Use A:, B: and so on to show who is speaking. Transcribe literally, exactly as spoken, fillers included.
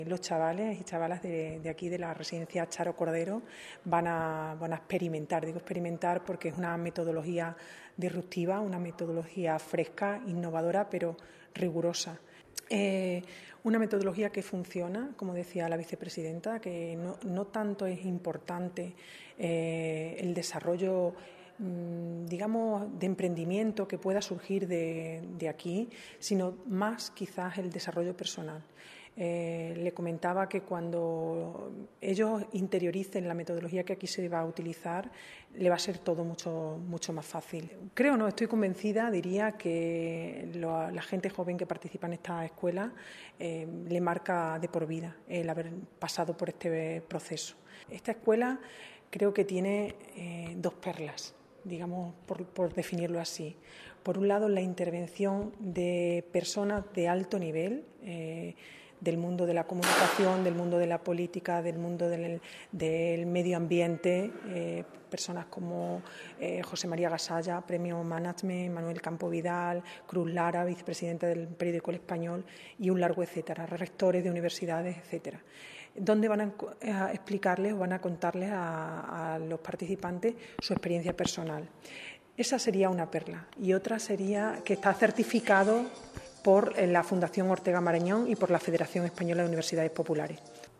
A: Los chavales y chavalas de, de aquí, de la residencia Charo Cordero, van a, van a experimentar. Digo experimentar porque es una metodología disruptiva, una metodología fresca, innovadora, pero rigurosa. Eh, una metodología que funciona, como decía la vicepresidenta, que no, no tanto es importante eh, el desarrollo, digamos, de emprendimiento que pueda surgir de, de aquí, sino más quizás el desarrollo personal. Eh, le comentaba que cuando ellos interioricen la metodología que aquí se va a utilizar, le va a ser todo mucho, mucho más fácil. Creo, no, estoy convencida, diría que lo, la gente joven que participa en esta escuela eh, le marca de por vida el haber pasado por este proceso. Esta escuela creo que tiene eh, dos perlas, digamos, por, por definirlo así. Por un lado, la intervención de personas de alto nivel, eh, del mundo de la comunicación, del mundo de la política, del mundo del, del medio ambiente, eh, personas como eh, José María Gasalla, Premio Management, Manuel Campo Vidal, Cruz Lara, vicepresidenta del periódico El Español, y un largo etcétera, rectores de universidades, etcétera, donde van a, a explicarles o van a contarles a, a los participantes su experiencia personal. Esa sería una perla. Y otra sería que está certificado por la Fundación Ortega Marañón y por la Federación Española de Universidades Populares.